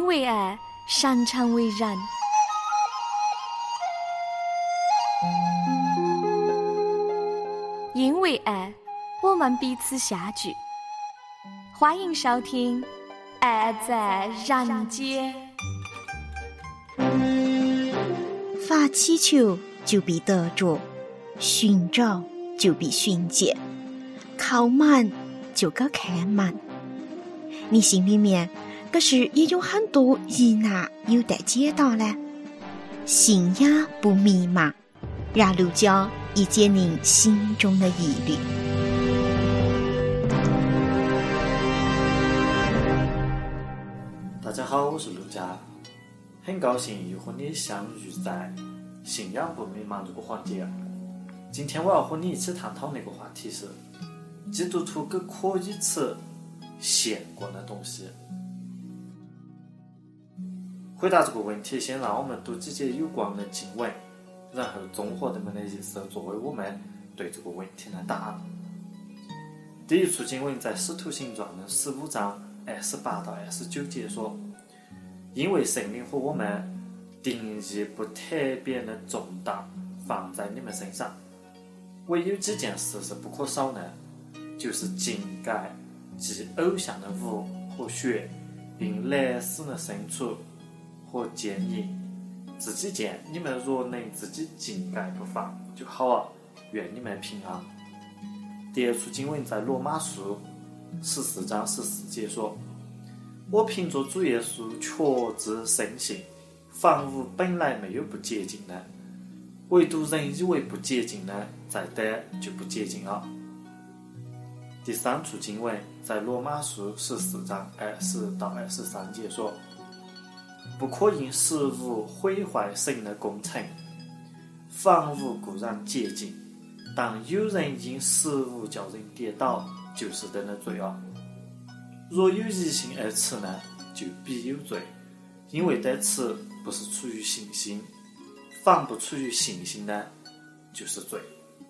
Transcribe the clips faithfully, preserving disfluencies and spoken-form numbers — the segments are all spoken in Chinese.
为爱，擅长为人。因为爱，我们彼此相聚。欢迎收听《爱在人间》。 发祈求就必得着，寻找就必寻见，靠门就该开门。你心里面可是也有很多疑难有待解答呢？信仰不迷茫，让陆教以解您心中的疑虑。 大家好，我是陆佳，很高兴又和你相遇在信仰不迷茫这个环节。今天我要和你一起探讨那个话题是：基督徒可可以吃献过的东西？回答这个问题，先让我们读几节有关的经文，然后综合它们的意思，作为我们对这个问题的答案。第一处经文在《使徒行传》的十五章二十八到二十九节说：因为圣灵和我们定义不特别的重担放在你们身上，唯有几件事是不可少的，就是禁戒祭偶像的物和血，并勒死的牲畜和奸淫。自己见你们若能自己禁戒不犯就好啊，愿你们平安。第二处经文在罗马书十四章十四节说：我凭着主耶稣确知深信，凡物本来没有不洁净的，唯独人以为不洁净的，在得就不洁净了。第三处经文在罗马书十四章二十到二十三节说：不可因食物毁坏神的工程，凡物固然洁净，但有人因食物叫人跌倒，就是得了罪了。若有疑心而吃呢，就必有罪，因为得吃不是出于信心，凡不出于信心呢，就是罪。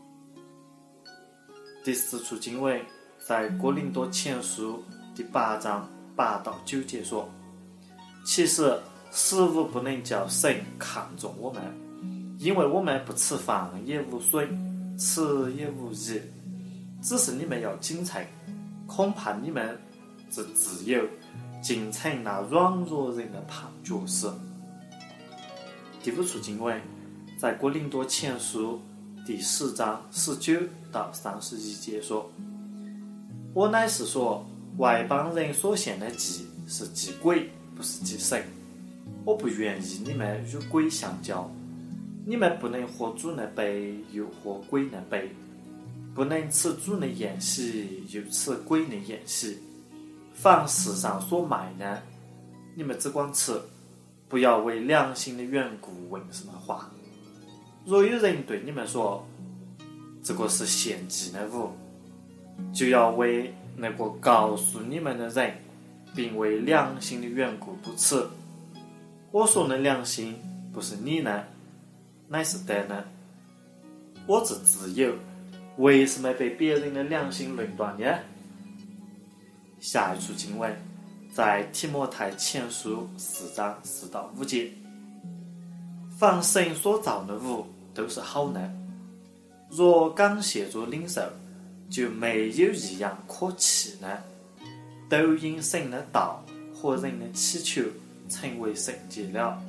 第四处经文在哥林多前书第八章八到九节说：其实食物不能叫神看重我们，因为我们不吃饭也无损，吃也无益，只是你们要谨慎，恐怕你们之自由竟成那软弱人的绊脚石。第五处经文在哥林多前书第十章十九到三十一节说：我乃是说，外邦人所献的祭是祭鬼，不是祭神。我不愿意你们与鬼相交，你们不能喝主的杯，又喝鬼的杯；不能吃主的宴席，又吃鬼的宴席。凡世上所卖的，你们只管吃，不要为良心的缘故问什么话。若有人对你们说这个是献祭的物，就要为那个告诉你们的人，并为良心的缘故不吃。我说的良心不是你呢，乃是得呢。我之自由，为什么被别人的良心论断呢？下一处经文在提摩太前书四章四到五节：凡神所造的物都是好的，若感谢着领受，就没有一样可弃的，都因神的道和人的祈求成为圣洁了。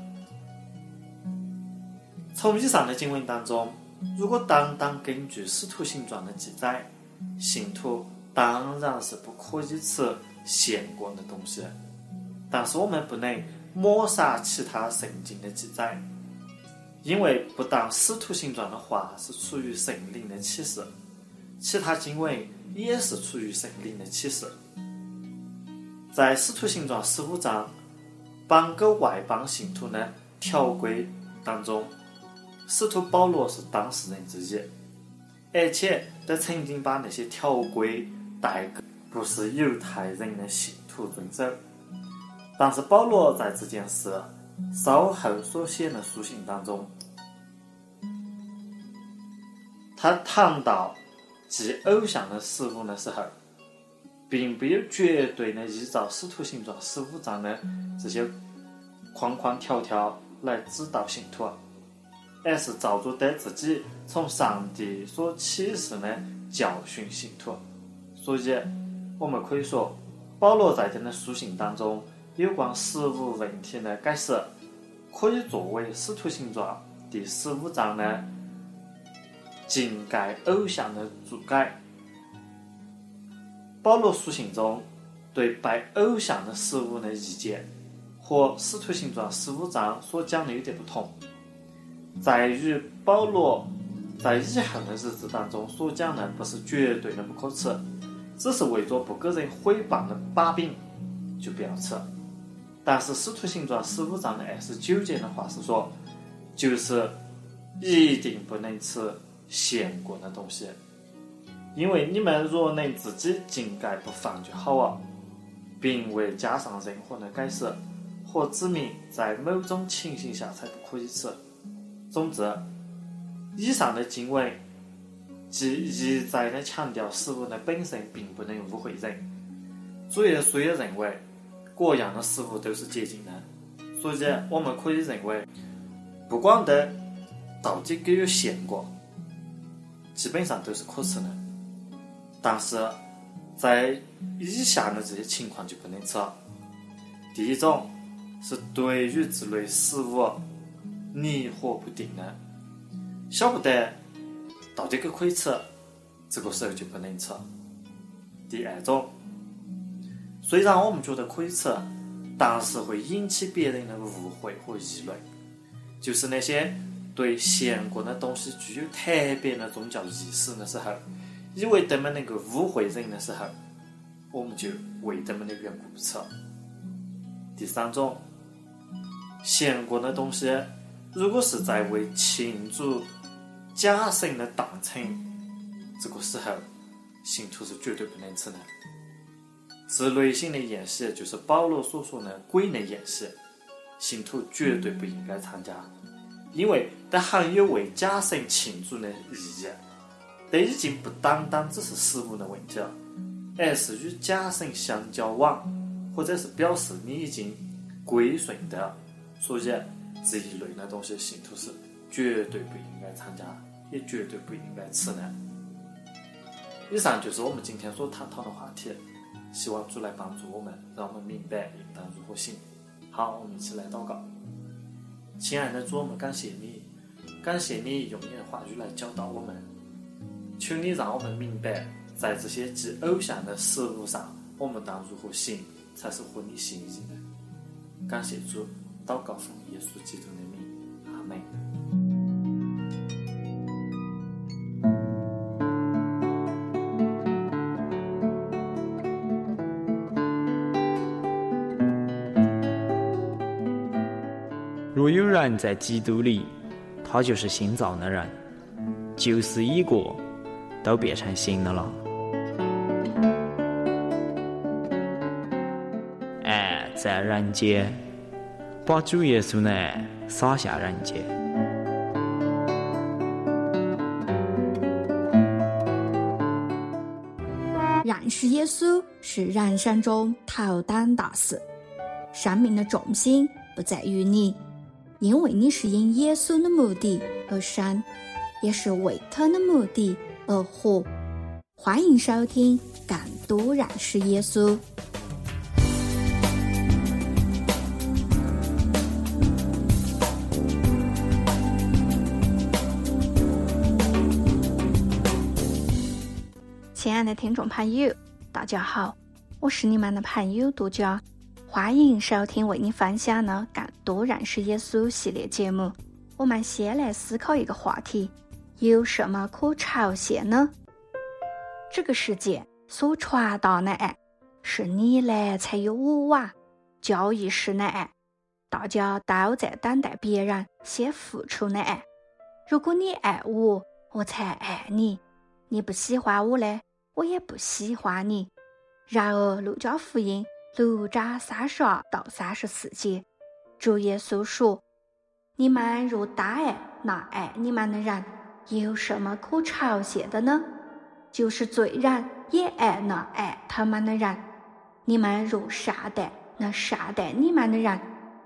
从以上的经文当中，如果单单根据使徒行传的记载，信徒当然是不可以吃献过的东西，但是我们不能抹杀其他圣经的记载，因为不但使徒行传的话是出于圣灵的启示，其他经文也是出于圣灵的启示。在使徒行传十五章绑给外邦信徒的条规当中，使徒保罗是当事人之一，而且他曾经把那些条规带给不是犹太人的信徒遵守。但是保罗在这件事稍后所写的书信当中，他谈到祭偶像的食物的时候，并没有绝对的依照使徒行传十五章的这些框框条条来指导信徒，而是照着对自己从上帝所启示的教训信徒。所以我们可以说，保罗在他的书信当中有关实务问题的解释，可以作为使徒行传第十五章的禁戒偶像的注解。保罗书信中对拜偶像的实务的意见和使徒行传十五章所讲的有点不同，在于保罗在以后的日子当中所讲的不是绝对的不可吃，只是为着不给人毁谤的把柄就不要吃。但是使徒行传十五章的二十九节的话是说，就是一定不能吃献过的东西，因为你们若能自己禁戒不犯就好啊，并未加上任何的解释或指明在某种情形下才不可以吃。总之，以上的经文即一再的强调食物的本身并不能污秽人。主耶稣也认为各样的食物都是洁净的，所以我们可以认为，不管的到底给有献过，基本上都是可吃的。但是在以下的这些情况就不能吃。第一种是对于这类食物迷惑不定的，晓不得到底可不可以吃，这个时候就不能吃。第二种，虽然我们觉得可以吃，但是会引起别人的误会和议论，就是那些对献过的东西具有特别的宗教意识的时候，以为他们能够误会人的时候，我们就为他们的缘故不吃。第三种，献过的东西如果是在为庆祝假神的诞辰，这个时候信徒是绝对不能吃的。这类型的宴席就是保罗所说的鬼类宴席，信徒绝对不应该参加，因为它含有为假神庆祝的意义。这已经不单单只是食物的问题了，而是与假神相交往，或者是表示你已经归顺的。所以这一类的东西信徒是绝对不应该参加，也绝对不应该吃的。以上就是我们今天所探讨的话题，希望主来帮助我们，让我们明白应当如何行。好，我们一起来祷告。亲爱的主，我们感谢你，感谢你用你的话语来教导我们，求你让我们明白，在这些祭偶像的食物上，我们当如何行才是合你心意的。感谢主，祷告奉耶稣基督的名，阿们。 若有人在基督里，他就是新造的人，旧事已过，都变成新的了。爱在人间，把主耶稣的爱洒下人间。 认识耶稣是人生中头等大事，生命的重心不在于你，因为你是因耶稣的目的而生，也是为他的目的而活。欢迎收听更多认识耶稣。亲爱的听众朋友，大家好，我是你们的朋友杜佳，欢迎收听为你分享的更多认识耶稣系列节目。我们先来思考一个话题，有什么可嘲笑呢？这个世界所传达的爱，是你来才有我啊，教义式的爱，大家都在等待别人先付出的爱。如果你爱我，我才爱你，你不喜欢我嘞，我也不喜欢你。然而路加福音六章三十二到三十四节，主耶稣说，你们若大爱那爱你们的人，有什么可嘲笑的呢？就是罪人也爱那爱他们的人。你们若善待那善待你们的人，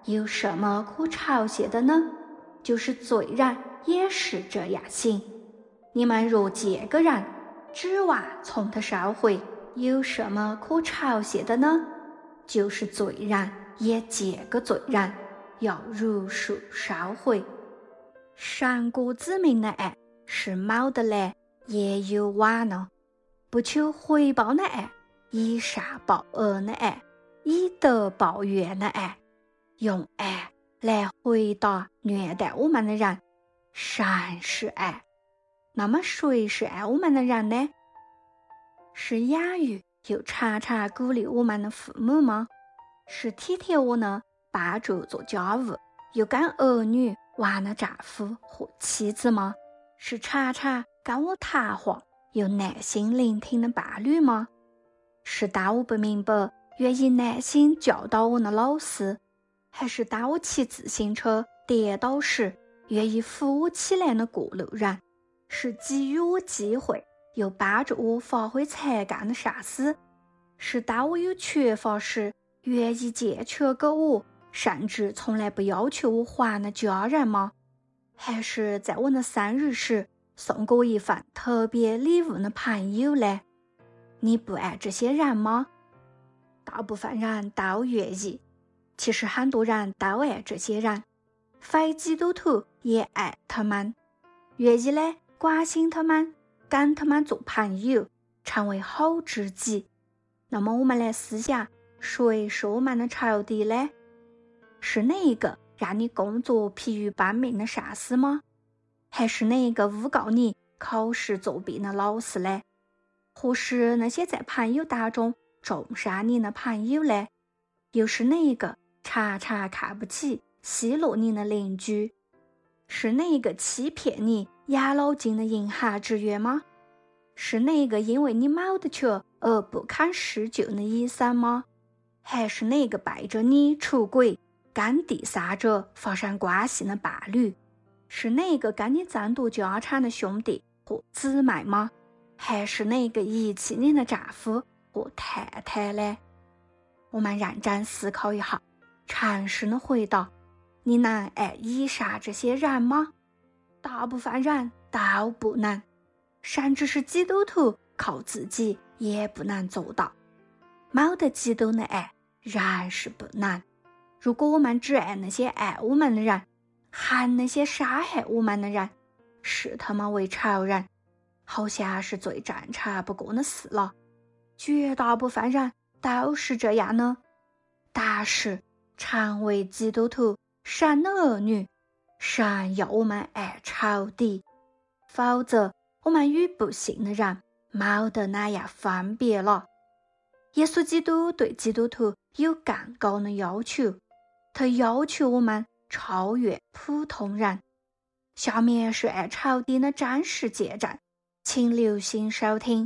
有什么可嘲笑的呢？就是罪人也是这样行。你们若见个人指望从他收回，有什么可嘲笑的呢？就是罪人也见个罪人，要如数收回。上国子民的爱是冇得来也有完呢，不求回报的爱，以善报恶的爱，以德报怨的爱，用爱来回答虐待我们的人，神是爱。那么谁是爱我们的人呢？是养育又常常鼓励我们的父母吗？是体贴我呢，帮助做家务，又跟儿女玩的丈夫和妻子吗？是常常跟我谈话又耐心聆听的伴侣吗？是当我不明白愿意耐心教导我的老师，还是当我骑自行车跌倒时愿意扶我起来的过路人？是给予我机会又帮助我发挥才干的上司？是当我有缺乏时愿意借钱给我，甚至从来不要求我还的家人吗？还是在我的生日时送给我一份特别礼物的朋友呢？你不爱这些人吗？大部分人都愿意，其实很多人都爱这些人，非基督徒也爱他们，愿意呢关心他们，跟他们做朋友，成为好知己。那么我们来思想，谁是我们的仇敌呢？是那一个让你工作疲于奔命的上司吗？还是那一个诬告你考试作弊的老师呢？或是那些在朋友当中重伤你的朋友呢？又是那一个常常看不起奚落你的邻居？是那一个欺骗你养老金的银行职员吗？是那个因为你冇得钱而不肯施救的医生吗？还是那个背着你出轨跟第三者发生关系的伴侣？是那个跟你争夺家产的兄弟或姊妹吗？还是那个遗弃你的丈夫或太太呢？我们认真思考一下，诚实的回答，你能爱以上这些人吗？大部分人都不能，甚至是基督徒靠自己也不能做到。冇得基督的爱仍是不能。如果我们只爱那些爱我们的人，恨那些伤害我们的人，视他们为仇人，好像是最正常不过的事了。绝大部分人都是这样呢。但是成为基督徒，神的儿女，神要我们爱仇敌，否则我们与不信的人冇得那样分别了。耶稣基督对基督徒有更高的要求，他要求我们超越普通人。下面是爱仇敌的真实见证，请留心收听。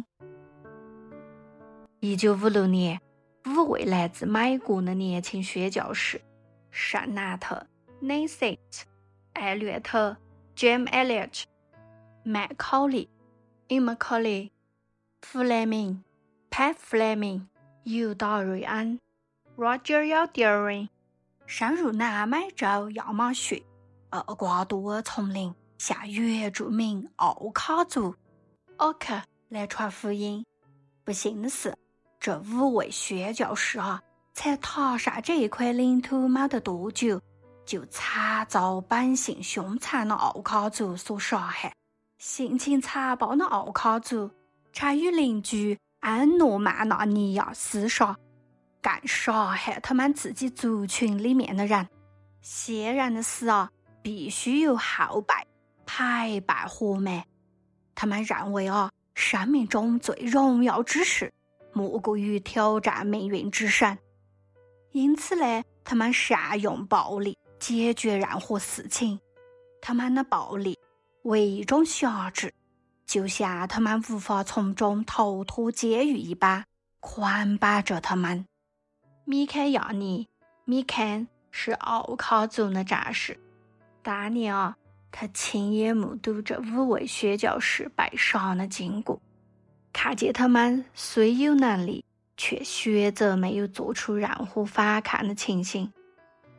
一九五六年，五位来自美国的年轻宣教士圣纳特 Nasset、 艾略特 Jim Elliot、 麦考利 Emma Colley、 弗莱明 Pat Fleming、 犹达瑞安 Roger Yaldering 深入南美洲亚马逊、厄瓜多尔丛林，向原住民奥卡族奥克来传福音。不幸的是，这五位宣教士啊，才踏上这一块领土没得多久，就惨遭本性凶残的奥卡族所杀害。性情残暴的奥卡族常与邻居安诺曼纳尼亚厮杀，更杀害他们自己族群里面的人。先人的死啊，必须由后辈陪伴活埋。他们认为啊，生命中最荣耀之事莫过于挑战命运之神，因此呢，他们善用暴力解决任何事情。他们的暴力为一种辖制，就像他们无法从中逃脱监狱一般，捆绑着他们。米凯亚尼米坎是奥卡族的战士，当年啊，他亲眼目睹这五位宣教士被杀的经过，看见他们虽有能力，却选择没有做出任何反抗的情形。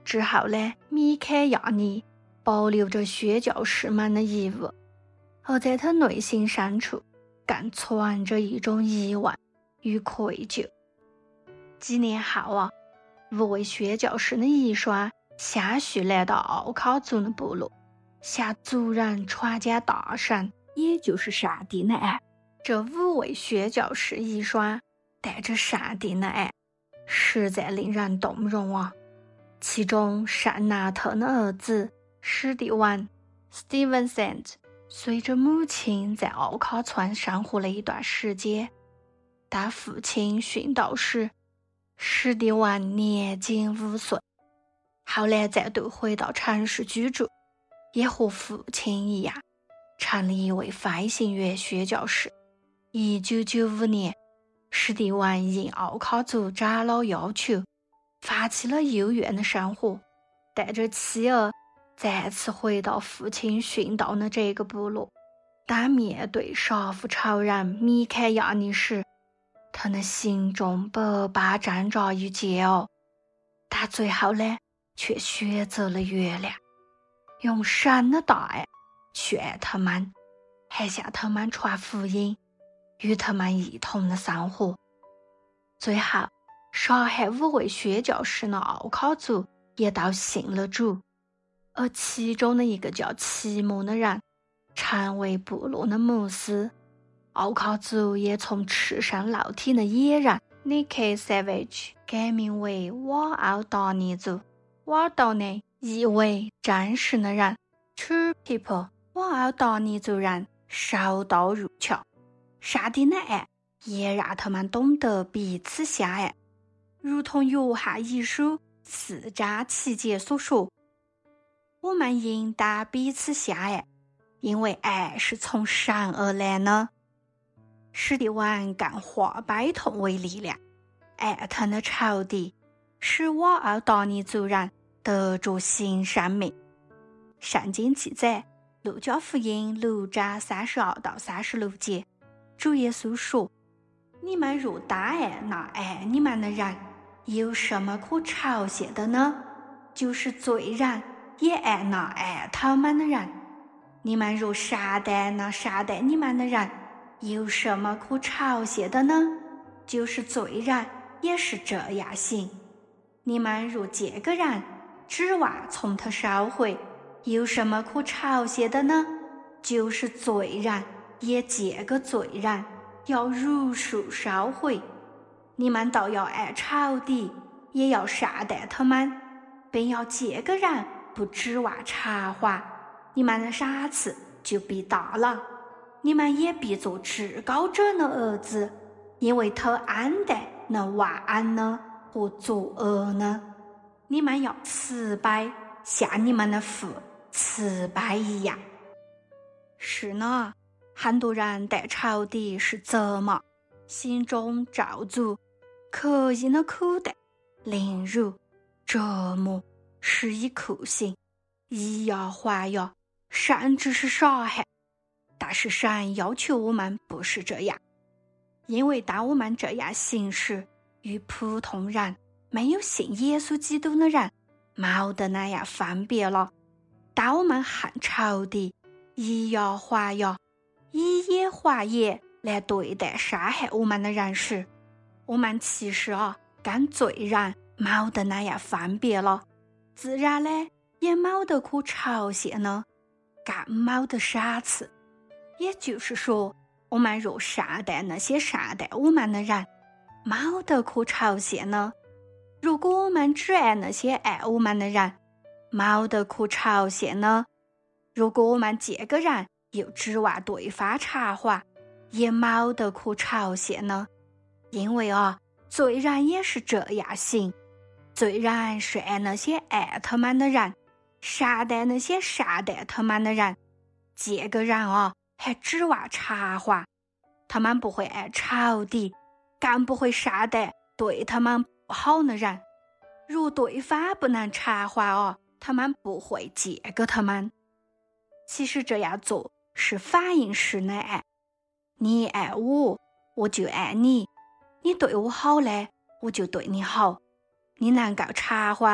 之后呢，米凯亚尼保留着宣教士们的遗物，而在他内心深处更存着一种疑问与愧疚。几年后啊，五位宣教士的遗孀先续来到奥卡族的部落，向族人传讲大神，也就是上帝的爱。这五位宣教士遗孀带着上帝的爱，实在令人动容啊。其中圣纳特的儿子史蒂文 Stephen Saint 随着母亲在奥卡村生活了一段时间，但父亲殉道时，史蒂文年仅五岁。后来再度回到城市居住，也和父亲一样，成了一位飞行员宣教士。一九九五年，史蒂文应奥卡族长老要求，放弃了幽怨的生活，带着妻儿再次回到父亲殉道的这个部落。但面对杀父仇人米凯亚尼时，他的心中百般挣扎与煎熬，但最后呢，却选择了原谅，用神的大爱去爱他们，还向他们传福音，与他们一同的生活。最后，杀害五位宣教士的奥卡族也都信了主，而其中的一个叫奇摩的人成为部落的牧师。奥卡族也从赤身露体的野人 Nicky Savage 改名为瓦奥达尼族。瓦奥达尼意为真实的人 True People。 瓦奥达尼族人手刀入鞘，上帝的爱也让他们懂得彼此相爱，如同约翰一书四章七节所说，我们应当彼此相爱，因为爱是从神而来的。史蒂文更化悲痛为力量，爱他的仇敌，使瓦奥达尼族人得着新生命。圣经记载，路加福音六章三十二到三十六节，主耶稣说：你们若单爱那爱你们的人，有什么可嘲笑的呢？就是罪人也爱那爱他们的人。你们若善待那善待你们的人，有什么可嘲笑的呢？就是罪人也是这样行。你们若见个人指望从他收回，有什么可嘲笑的呢？就是罪人也见个罪人，要如数收回。你们倒要爱仇敌，也要善待他们，并要见个人不指望偿还，你们的赏赐就必大了。你们也必做至高者的儿子，因为他恩待那万恩呢和作恶呢。你们要慈悲，像你们的父慈悲一样。是呢，很多人对仇敌是责骂，心中咒诅，刻意的苦待、凌辱、折磨，施以酷刑，以牙还牙，甚至是杀害。但是神要求我们不是这样，因为当我们这样行事，与普通人没有信耶稣基督的人没得那样分别了。当我们恨仇敌，以牙还牙，以眼还眼来对待伤害我们的人时，我们其实啊跟罪人没得那样分别了，自然呢也没得可嘲笑呢，更没得赏赐。也就是说，我们若善待那些善待我们的人，没得可嘲笑呢；如果我们只爱那些爱我们的人，没得可嘲笑呢；如果我们见个人又指望对方偿还，也没得可嘲笑呢。因为啊，罪人也是这样行，罪人是爱那些爱他们的人，善待那些善待他们的人。见个人啊还指望偿还，他们不会爱仇敌，更不会善待对他们不好的人。如对方不能偿还哦，他们不会借给他们。其实这样做是反映神的爱，你爱我，我就爱你；你对我好嘞，我就对你好；你能够偿还，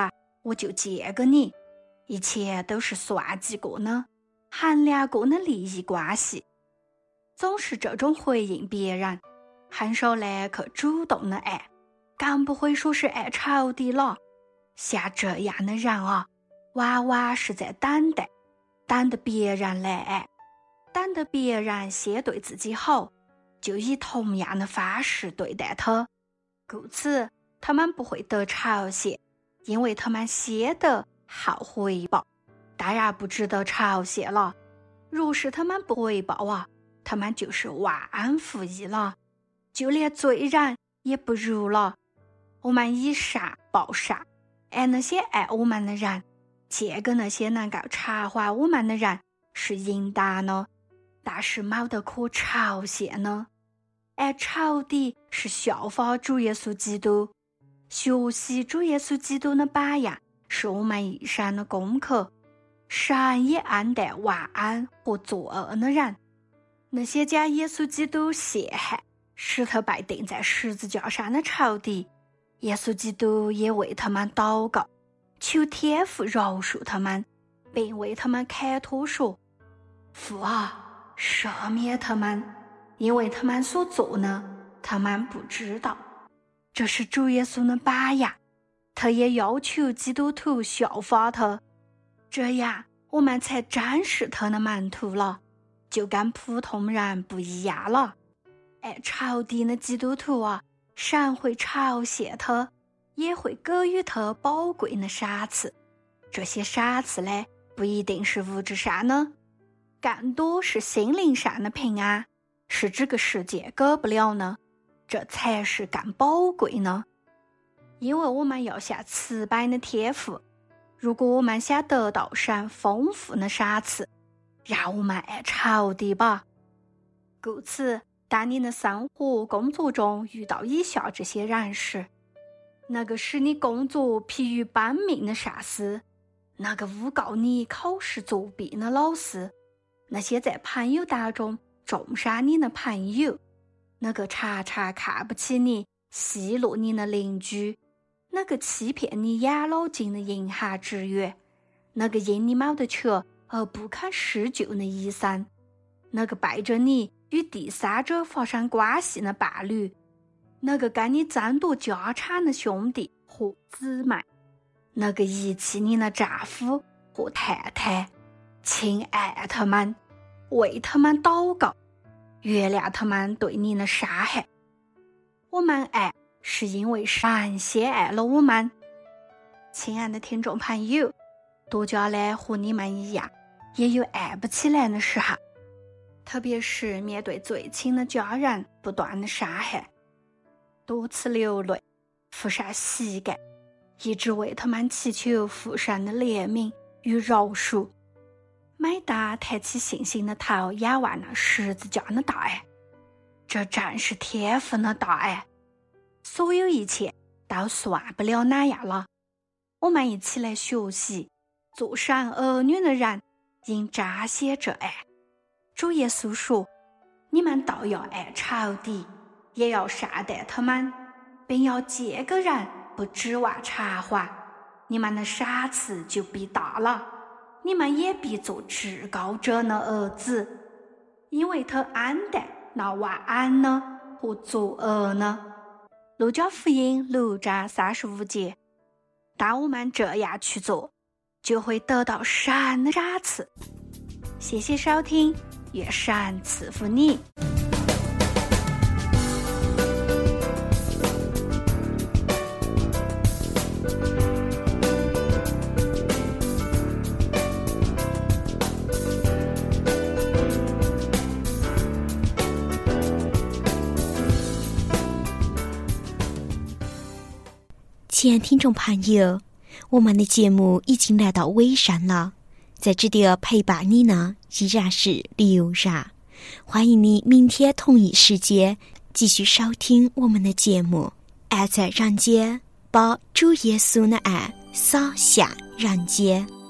我就借给你，一切都是算计过的，衡量过的利益关系。总是这种回应别人，很少来去主动的爱，更不会说是爱仇敌了。像这样的人啊，往往是在等待，等着别人来爱，等着别人先对自己好，就以同样的方式对待他。故此，他们不会得酬谢，因为他们先得好回报，当然不值得酬谢了。若是他们不回报啊，他们就是忘恩负义了，就连罪人也不如了。我们以善报善，爱那些爱我们的人，借给那些能够偿还我们的人是应当的，但是没得可酬谢呢。爱仇敌是效法主耶稣基督，学习主耶稣基督的榜样是我们一生的功课。神也恩待忘恩和作恶的人，那些将耶稣基督陷害，使他被钉在十字架上的仇敌，耶稣基督也为他们祷告，求天父饶恕他们，并为他们开脱说：父啊，赦免他们，因为他们所做的，他们不知道。这是主耶稣的榜样，他也要求基督徒效法他，这样我们才真是他的门徒了，就跟普通人不一样了。爱仇敌的基督徒啊，神会酬谢他，也会给予他宝贵的赏赐。这些赏赐呢，不一定是物质上的，更多是心灵上的平安，是这个世界给不了呢，这才是更宝贵呢。因为我们要向慈悲的天父，如果我们想得到神丰富的赏赐，让我们爱仇敌吧。故此，当你的生活工作中遇到以下这些人时，那个使你工作疲于奔命的上司，那个诬告你考试作弊的老师，那些在朋友当中重伤你的朋友，那个常常看不起你奚落你的邻居，那个欺骗你养老金的银行职员，那个因你没得钱而不肯施救的医生，那个背着你与第三者发生关系的伴侣，那个跟你争夺家产的兄弟和姊妹，那个遗弃你的丈夫和太太，请爱他们，为他们祷告，原谅他们对你的伤害。我们爱是因为神先爱了我们。亲爱的听众朋友，多加呢和你们一样，也有爱不起来的时候，特别是面对最亲的家人不断的伤害，多次流泪，俯上膝盖，一直为他们祈求父神的怜悯与饶恕。每当抬起信心的头仰望那十字架的大爱，这正是天父的大爱，所有一切都算不了那样了。我们一起来学习，做神儿女的人应彰显这爱。主耶稣说，你们倒要爱仇敌，也要善待他们，并要借给人，不指望偿还，你们的赏赐就必大了，你们也必做至高者的儿子，因为他恩待那忘恩的和作恶的。路加福音六章三十五节。当我们这样去做，就会得到神的赏赐。谢谢收听，愿神赐福你。 亲爱听众朋友，我们的节目已经来到尾声了，在这里陪伴你呢依然是刘然，欢迎你明天同一时间继续收听我们的节目。爱在人间，把主耶稣的爱洒向人间。